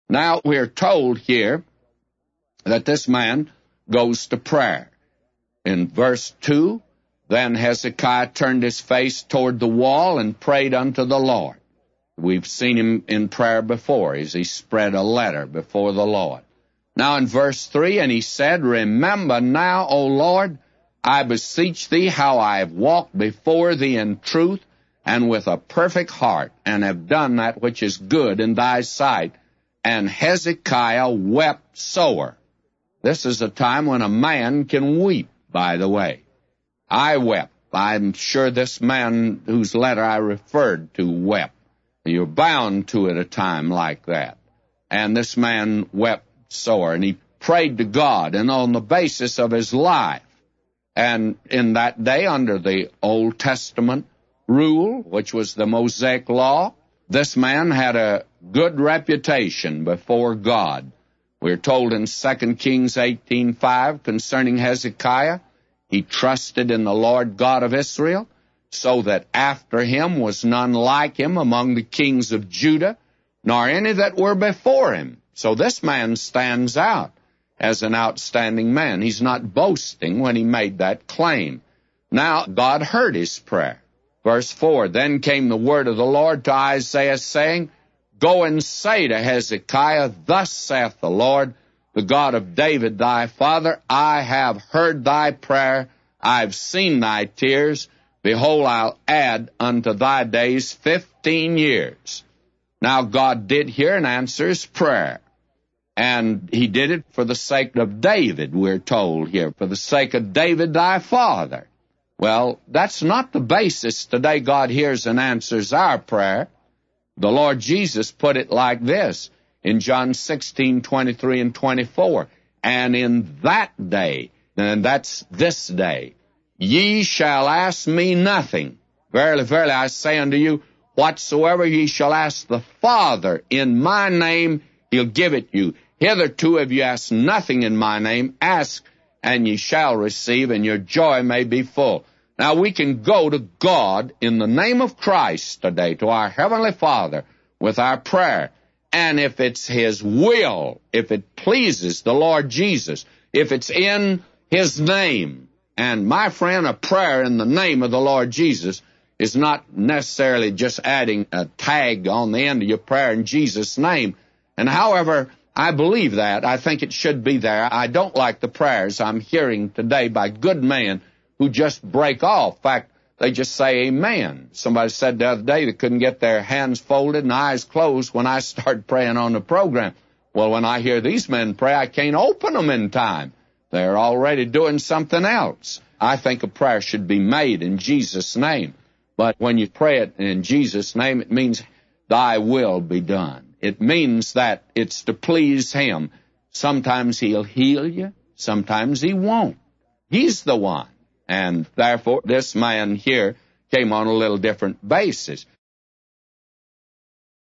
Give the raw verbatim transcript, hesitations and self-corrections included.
Now, we're told here that this man goes to prayer. In verse two, then Hezekiah turned his face toward the wall and prayed unto the Lord. We've seen him in prayer before as he spread a letter before the Lord. Now in verse three, and he said, Remember now, O Lord, I beseech thee how I have walked before thee in truth and with a perfect heart, and have done that which is good in thy sight. And Hezekiah wept sore. This is a time when a man can weep, by the way. I wept. I'm sure this man whose letter I referred to wept. You're bound to at a time like that. And this man wept sore, and he prayed to God, and on the basis of his life. And in that day, under the Old Testament rule, which was the Mosaic law, this man had a good reputation before God. We're told in Second Kings eighteen five concerning Hezekiah, he trusted in the Lord God of Israel, so that after him was none like him among the kings of Judah, nor any that were before him. So this man stands out as an outstanding man. He's not boasting when he made that claim. Now, God heard his prayer. Verse four, Then came the word of the Lord to Isaiah, saying, Go and say to Hezekiah, Thus saith the Lord, the God of David thy father, I have heard thy prayer, I've seen thy tears. Behold, I'll add unto thy days fifteen years. Now God did hear and answer his prayer. And he did it for the sake of David, we're told here, for the sake of David thy father. Well, that's not the basis today God hears and answers our prayer. The Lord Jesus put it like this in John sixteen, twenty-three and twenty-four. And in that day, and that's this day, ye shall ask me nothing. Verily, verily, I say unto you, whatsoever ye shall ask the Father in my name, he'll give it you. Hitherto have you asked nothing in my name. Ask, and ye shall receive, and your joy may be full. Now, we can go to God in the name of Christ today, to our Heavenly Father, with our prayer. And if it's his will, if it pleases the Lord Jesus, if it's in his name, and my friend, a prayer in the name of the Lord Jesus is not necessarily just adding a tag on the end of your prayer in Jesus' name. And however, I believe that. I think it should be there. I don't like the prayers I'm hearing today by good men who just break off. In fact, they just say amen. Somebody said the other day they couldn't get their hands folded and eyes closed when I started praying on the program. Well, when I hear these men pray, I can't open them in time. They're already doing something else. I think a prayer should be made in Jesus' name. But when you pray it in Jesus' name, it means thy will be done. It means that it's to please him. Sometimes he'll heal you. Sometimes he won't. He's the one. And therefore, this man here came on a little different basis.